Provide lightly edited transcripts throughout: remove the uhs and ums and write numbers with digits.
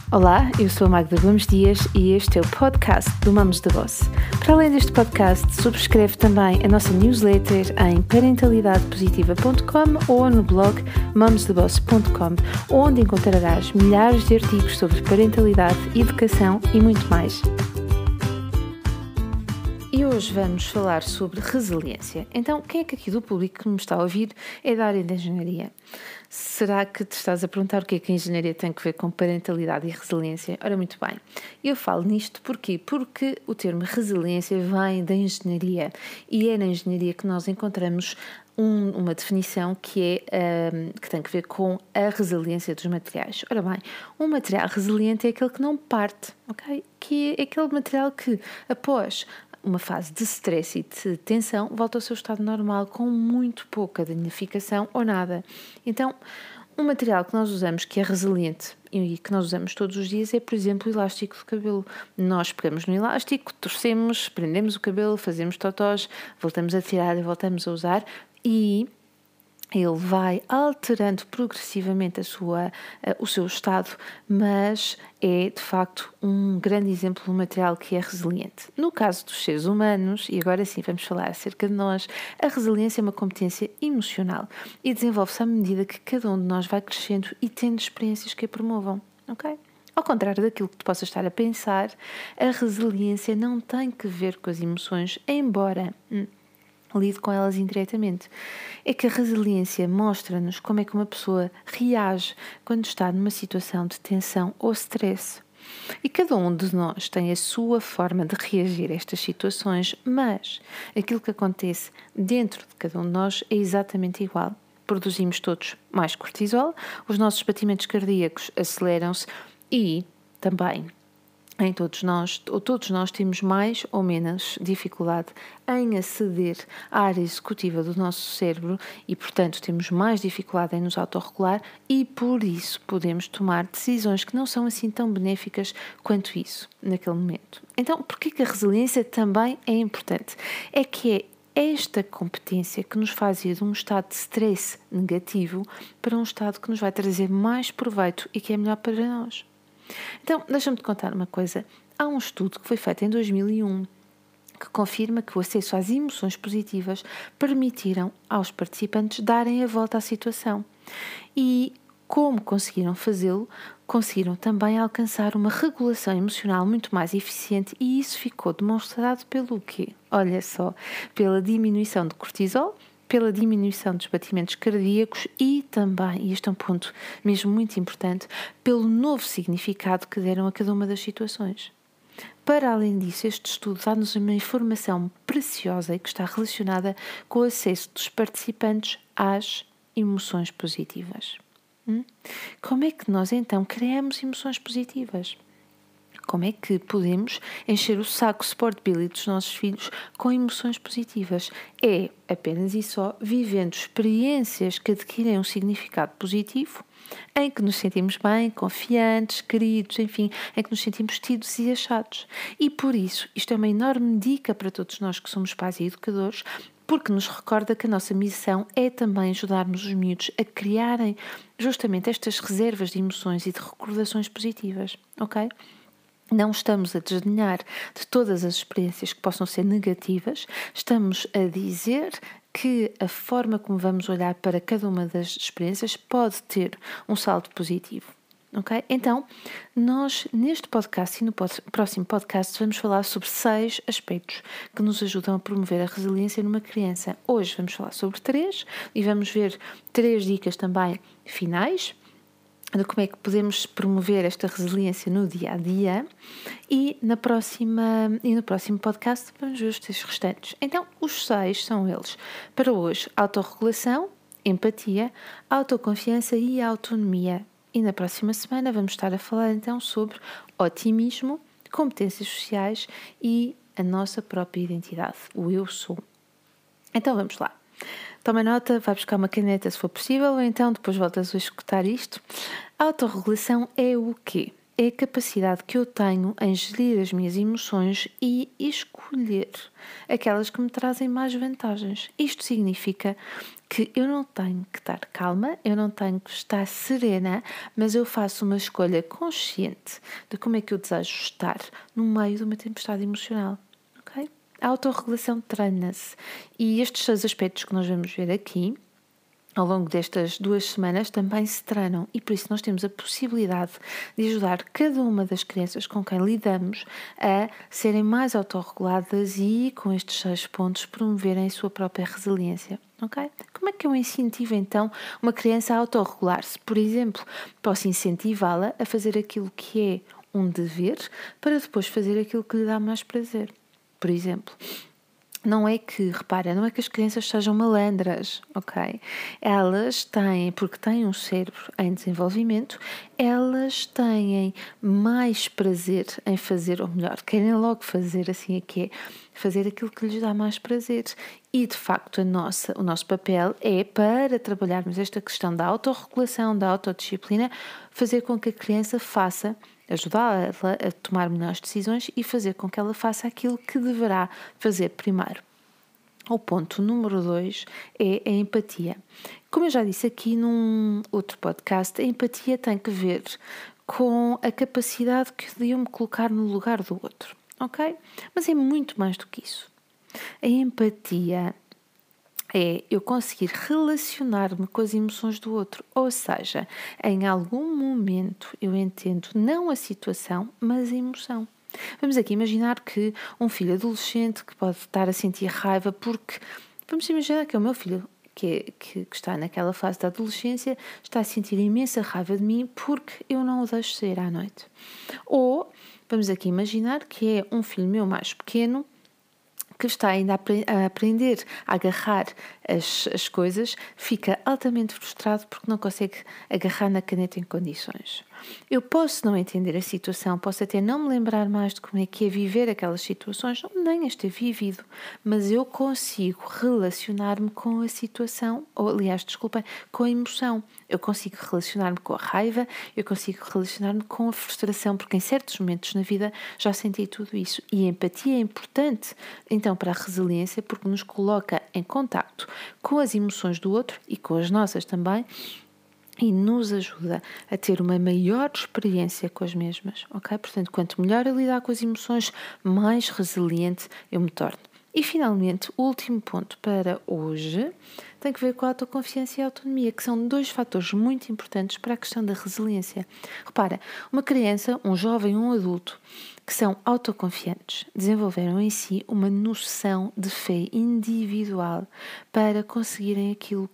Olá, eu sou a Magda Gomes Dias e este é o podcast do Mamos da Boss. Para além deste podcast, subscreve também a nossa newsletter em parentalidadepositiva.com ou no blog mamosdaboss.com, onde encontrarás milhares de artigos sobre parentalidade, educação e muito mais. E hoje vamos falar sobre resiliência. Então, quem é que aqui do público que me está a ouvir é da área da engenharia? Será que te estás a perguntar o que é que a engenharia tem a ver com parentalidade e resiliência? Ora, muito bem. Eu falo nisto porquê? Porque o termo resiliência vem da engenharia e é na engenharia que nós encontramos uma definição que tem a ver com a resiliência dos materiais. Ora bem, um material resiliente é aquele que não parte, ok? Que é aquele material que, após uma fase de stress e de tensão, volta ao seu estado normal com muito pouca danificação ou nada. Então, um material que nós usamos que é resiliente e que nós usamos todos os dias é, por exemplo, o elástico do cabelo. Nós pegamos no elástico, torcemos, prendemos o cabelo, fazemos totós, voltamos a tirar e voltamos a usar e ele vai alterando progressivamente o seu estado, mas é de facto um grande exemplo de um material que é resiliente. No caso dos seres humanos, e agora sim vamos falar acerca de nós, a resiliência é uma competência emocional e desenvolve-se à medida que cada um de nós vai crescendo e tendo experiências que a promovam, ok? Ao contrário daquilo que tu possas estar a pensar, a resiliência não tem que ver com as emoções, embora lido com elas indiretamente. É que a resiliência mostra-nos como é que uma pessoa reage quando está numa situação de tensão ou stress. E cada um de nós tem a sua forma de reagir a estas situações, mas aquilo que acontece dentro de cada um de nós é exatamente igual. Produzimos todos mais cortisol, os nossos batimentos cardíacos aceleram-se e também todos nós temos mais ou menos dificuldade em aceder à área executiva do nosso cérebro e, portanto, temos mais dificuldade em nos autorregular e, por isso, podemos tomar decisões que não são assim tão benéficas quanto isso, naquele momento. Então, por que a resiliência também é importante? É que é esta competência que nos faz ir de um estado de stress negativo para um estado que nos vai trazer mais proveito e que é melhor para nós. Então, deixa-me te contar uma coisa. Há um estudo que foi feito em 2001 que confirma que o acesso às emoções positivas permitiram aos participantes darem a volta à situação. E como conseguiram fazê-lo, conseguiram também alcançar uma regulação emocional muito mais eficiente e isso ficou demonstrado pelo quê? Olha só, pela diminuição de cortisol, pela diminuição dos batimentos cardíacos e também, e este é um ponto mesmo muito importante, pelo novo significado que deram a cada uma das situações. Para além disso, este estudo dá-nos uma informação preciosa e que está relacionada com o acesso dos participantes às emoções positivas. Como é que nós então criamos emoções positivas? Como é que podemos encher o saco Sport Billy dos nossos filhos com emoções positivas? É apenas e só vivendo experiências que adquirem um significado positivo, em que nos sentimos bem, confiantes, queridos, enfim, em que nos sentimos tidos e achados. E por isso, isto é uma enorme dica para todos nós que somos pais e educadores, porque nos recorda que a nossa missão é também ajudarmos os miúdos a criarem justamente estas reservas de emoções e de recordações positivas, ok? Não estamos a desdenhar de todas as experiências que possam ser negativas, estamos a dizer que a forma como vamos olhar para cada uma das experiências pode ter um saldo positivo. Ok? Então, nós neste podcast e no próximo podcast vamos falar sobre 6 aspectos que nos ajudam a promover a resiliência numa criança. Hoje vamos falar sobre 3 e vamos ver 3 dicas também finais de como é que podemos promover esta resiliência no dia-a-dia e no próximo podcast vamos ver os 3 restantes. Então, os 6 são eles. Para hoje, autorregulação, empatia, autoconfiança e autonomia. E na próxima semana vamos estar a falar então sobre otimismo, competências sociais e a nossa própria identidade, o eu sou. Então vamos lá. Toma nota, vai buscar uma caneta se for possível, ou então depois voltas a escutar isto. A autorregulação é o quê? é a capacidade que eu tenho em gerir as minhas emoções e escolher aquelas que me trazem mais vantagens. Isto significa que eu não tenho que estar calma, eu não tenho que estar serena, mas eu faço uma escolha consciente de como é que eu desejo estar no meio de uma tempestade emocional. Ok? A autorregulação treina-se e estes 6 aspectos que nós vamos ver aqui ao longo destas 2 semanas também se treinam e por isso nós temos a possibilidade de ajudar cada uma das crianças com quem lidamos a serem mais autorreguladas e com estes 6 pontos promoverem a sua própria resiliência. Ok? Como é que eu incentivo então uma criança a autorregular-se? Por exemplo, posso incentivá-la a fazer aquilo que é um dever para depois fazer aquilo que lhe dá mais prazer. Por exemplo, não é que as crianças sejam malandras, ok? Elas têm, porque têm um cérebro em desenvolvimento, elas têm mais prazer em fazer, ou melhor, querem logo fazer, assim é que é, fazer aquilo que lhes dá mais prazer. E, de facto, o nosso papel é, para trabalharmos esta questão da autorregulação, da autodisciplina, fazer com que a criança faça, ajudá-la a tomar melhores decisões e fazer com que ela faça aquilo que deverá fazer primeiro. O ponto número 2 é a empatia. Como eu já disse aqui num outro podcast, a empatia tem que ver com a capacidade de eu me colocar no lugar do outro, ok? Mas é muito mais do que isso. A empatia é eu conseguir relacionar-me com as emoções do outro, ou seja, em algum momento eu entendo não a situação, mas a emoção. Vamos aqui imaginar que um filho adolescente que pode estar a sentir raiva porque, vamos imaginar que é o meu filho que está naquela fase da adolescência, está a sentir imensa raiva de mim porque eu não o deixo sair à noite. Ou, vamos aqui imaginar que é um filho meu mais pequeno que está ainda a aprender a agarrar as coisas, fica altamente frustrado porque não consegue agarrar na caneta em condições. Eu posso não entender a situação, posso até não me lembrar mais de como é que é viver aquelas situações, nem as ter vivido, mas eu consigo relacionar-me com a situação, ou aliás, desculpem, com a emoção. Eu consigo relacionar-me com a raiva, eu consigo relacionar-me com a frustração, porque em certos momentos na vida já senti tudo isso. E a empatia é importante, então, para a resiliência, porque nos coloca em contacto com as emoções do outro e com as nossas também, e nos ajuda a ter uma maior experiência com as mesmas, ok? Portanto, quanto melhor eu lidar com as emoções, mais resiliente eu me torno. E, finalmente, o último ponto para hoje tem que ver com a autoconfiança e a autonomia, que são 2 fatores muito importantes para a questão da resiliência. Repara, uma criança, um jovem, um adulto, que são autoconfiantes, desenvolveram em si uma noção de fé individual para conseguirem aquilo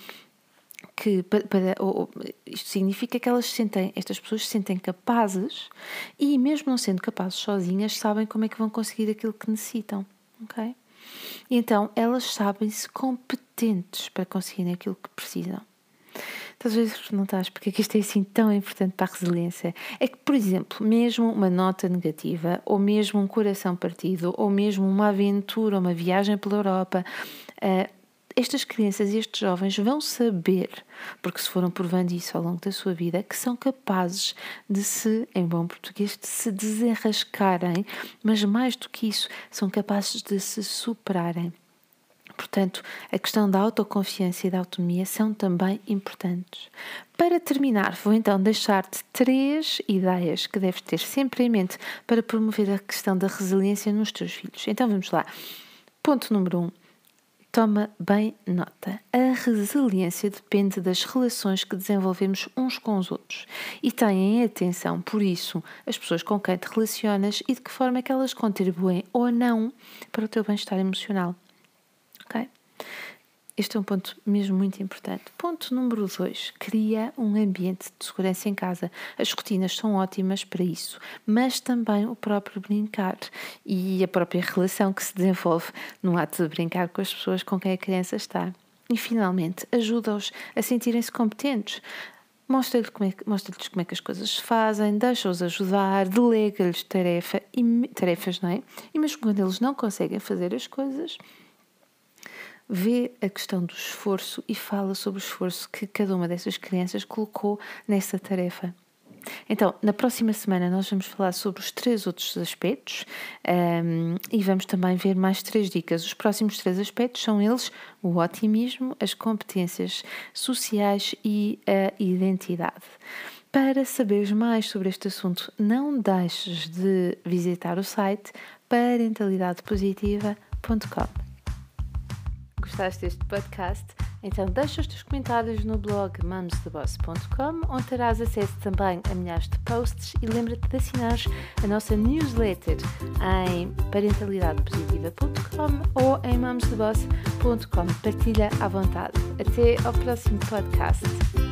isto significa que estas pessoas se sentem capazes e, mesmo não sendo capazes sozinhas, sabem como é que vão conseguir aquilo que necessitam, ok? E então elas sabem-se competentes para conseguirem aquilo que precisam. Talvez perguntares porque é que isto é assim tão importante para a resiliência. É que, por exemplo, mesmo uma nota negativa, ou mesmo um coração partido, ou mesmo uma aventura, uma viagem pela Europa, estas crianças e estes jovens vão saber, porque se foram provando isso ao longo da sua vida, que são capazes de em bom português, de se desenrascarem, mas mais do que isso, são capazes de se superarem. Portanto, a questão da autoconfiança e da autonomia são também importantes. Para terminar, vou então deixar-te 3 ideias que deves ter sempre em mente para promover a questão da resiliência nos teus filhos. Então vamos lá. Ponto número 1. Toma bem nota. A resiliência depende das relações que desenvolvemos uns com os outros e tenham atenção, por isso, as pessoas com quem te relacionas e de que forma é que elas contribuem ou não para o teu bem-estar emocional. Ok? Este é um ponto mesmo muito importante. Ponto número 2. Cria um ambiente de segurança em casa. As rotinas são ótimas para isso, mas também o próprio brincar e a própria relação que se desenvolve no ato de brincar com as pessoas com quem a criança está. E, finalmente, ajuda-os a sentirem-se competentes. Mostra-lhes como é que as coisas se fazem, deixa-os ajudar, delega-lhes tarefas, não é? E mesmo quando eles não conseguem fazer as coisas, vê a questão do esforço e fala sobre o esforço que cada uma dessas crianças colocou nessa tarefa. Então, na próxima semana nós vamos falar sobre os 3 outros aspectos e vamos também ver mais 3 dicas. Os próximos 3 aspectos são eles: o otimismo, as competências sociais e a identidade. Para saberes mais sobre este assunto, não deixes de visitar o site parentalidadepositiva.com. Gostaste deste podcast? Então deixa os teus comentários no blog mamstheboss.com, onde terás acesso também a milhares de posts, e lembra-te de assinares a nossa newsletter em parentalidadepositiva.com ou em mamstheboss.com. Partilha à vontade. Até ao próximo podcast.